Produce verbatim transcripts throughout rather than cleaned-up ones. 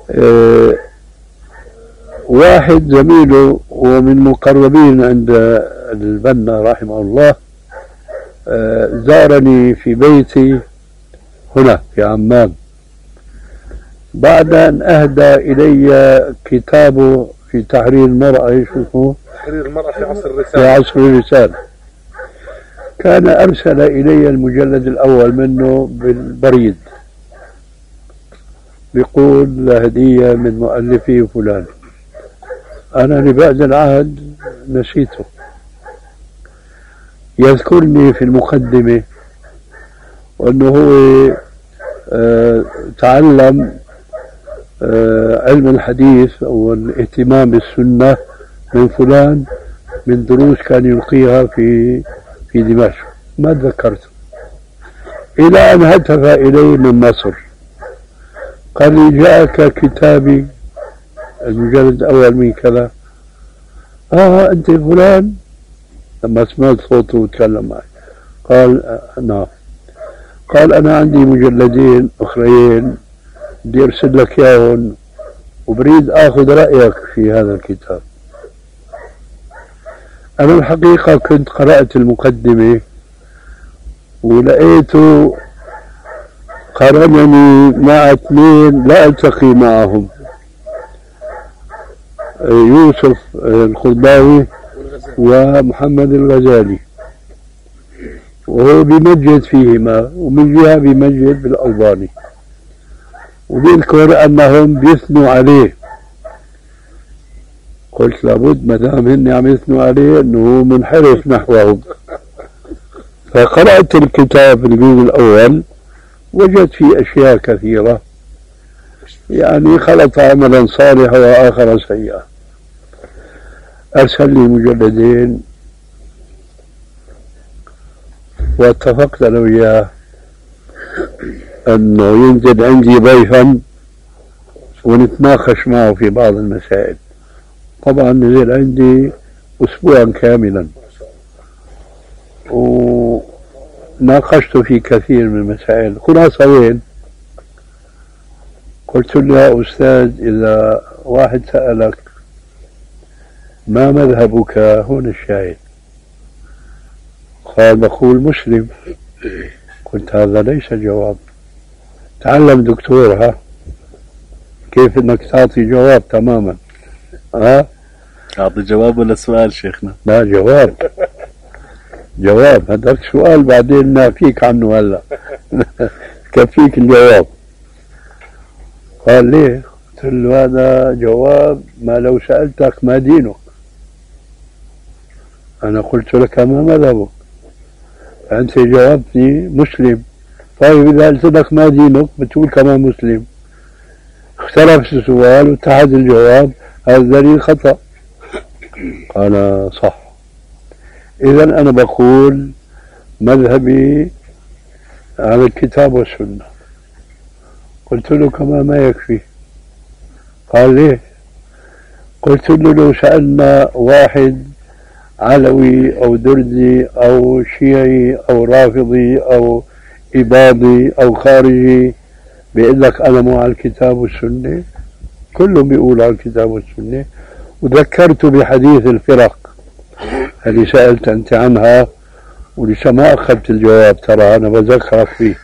آه واحد زميله ومن مقربين عند البنا رحمه الله آه زارني في بيتي هنا في عمان بعد أن أهدى إلي كتابه في تحرير المرأة. ايش اسمه؟ تحرير المرأة في عصر الرسالة. في عصر الرسالة. كان أرسل إلي المجلد الأول منه بالبريد بيقول هدية من مؤلفي فلان. أنا لبعد العهد نسيته. يذكرني في المقدمة وأنه هو آه تعلم آه علم الحديث أو الاهتمام بالسنة من فلان من دروس كان يلقيها في في دمشق. ما تذكرته إلى أن هتف إلي من مصر قال لي جاءك كتابي المجلد الأول من كذا. آه أنت فلان؟ لما سمعت صوته وتكلم معي قال آه نعم. قال أنا عندي مجلدين أخرين بدي أرسل لك إياهم وبريد أخذ رأيك في هذا الكتاب. أنا الحقيقة كنت قرأت المقدمة ولقيته قارنني مع اثنين لا ألتقي معهم، يوسف الخضاوي ومحمد الغزالي، وهو بيمجد فيهما ومن جهة بيمجد بالألباني، وبيذكر أنهم بيثنوا عليه. قلت لابد ما دام هن عم يثنوا عليه أنه منحرف نحوهم. فقرأت الكتاب الجزء الأول وجدت فيه أشياء كثيرة يعني خلط عملا صالحا وآخر سيئا. أرسل لي مجلدين واتفقت أنا وياه أنه ينزل عندي ضيفا ونتناقش معه في بعض المسائل. طبعا نزل عندي أسبوعا كاملا وناقشت في كثير من المسائل. خلاصة وين؟ قلت له يا أستاذ إذا واحد سألك ما مذهبك هون الشاهد، قال بقول مسلم. قلت هذا ليس جواب. تعلم دكتور ها كيف انك تعطي جواب تماما. ها تعطي جواب ولا سؤال شيخنا؟ لا جواب. جواب هذاك سؤال بعدين نافيك عنه هلا. كفيك الجواب. قال ليه؟ قلت له هذا جواب ما لو سألتك ما دينك. أنا قلت لك ما مذهبك؟ أنت جاوبتني مسلم. طيب إذا قلت لك ما دينك بتقول كمان مسلم. اختلف السؤال واتحد الجواب، هذا دليل خطأ. قال صح. إذا أنا بقول مذهبي على الكتاب والسنة. قلت له كما ما يكفي. قال ليه؟ قلت له لو سألنا واحد علوي أو دردي أو شيعي أو رافضي أو إباضي أو خارجي بيقول لك أنا مو على الكتاب والسنة، كلهم بيقولوا على الكتاب والسنة. وذكرت بحديث الفرق اللي سألت أنت عنها ولسه ما أخذت الجواب، ترى أنا بذكرك فيه.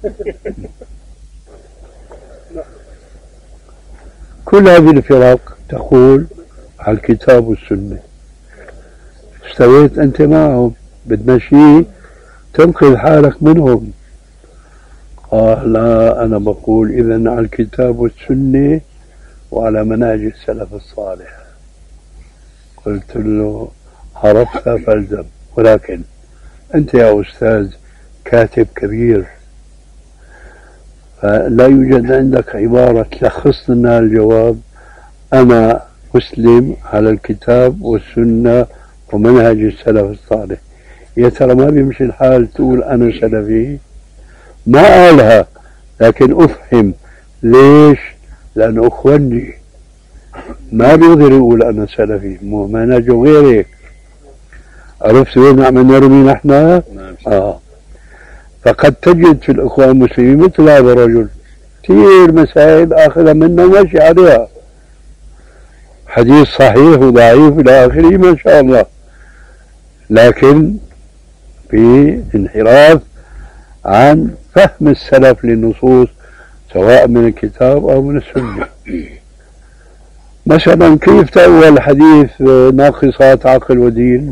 كل هذه الفرق تقول على الكتاب والسنة. استويت أنت معهم بدنا شيء تنقذ حالك منهم. قال لا أنا بقول إذن على الكتاب والسنة وعلى منهج السلف الصالح. قلت له عرفت فالزم، ولكن أنت يا أستاذ كاتب كبير فلا يوجد عندك عبارة تلخص لنا الجواب. أنا مسلم على الكتاب والسنة ومنهج السلف الصالح. يا ترى ما بيمشي الحال تقول أنا سلفي؟ ما قالها لكن أفهم ليش؟ لأنه أخواني ما بيقدر يقول أنا سلفي، مو منهجه غير هيك. عرفت وين عم نرمي نحن؟ آه. فقد تجد في الأخوان المسلمين مثل هذا الرجل كثير مسائل آخذها منه وماشي عليها، حديث صحيح وضعيف إلى آخره ما شاء الله، لكن في انحراف عن فهم السلف للنصوص سواء من الكتاب أو من السنة. مثلا كيف تأول حديث ناقصات عقل ودين؟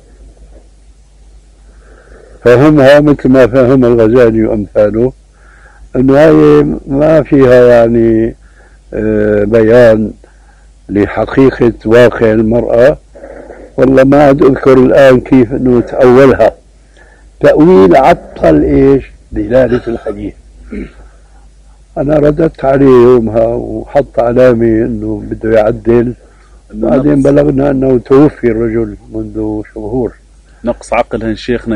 فهمها مثل ما فهم الغزالي وأمثاله، أنه هاي ما فيها يعني بيان لحقيقة واقع المرأة. والله ما عاد أذكر الآن كيف أنه تأولها، تأويل عطل إيش دلالة الحديث. أنا رددت عليه يومها وحط علامة أنه بده يعدل، بعدين بلغنا أنه توفي الرجل منذ شهور. نقص عقل شيخنا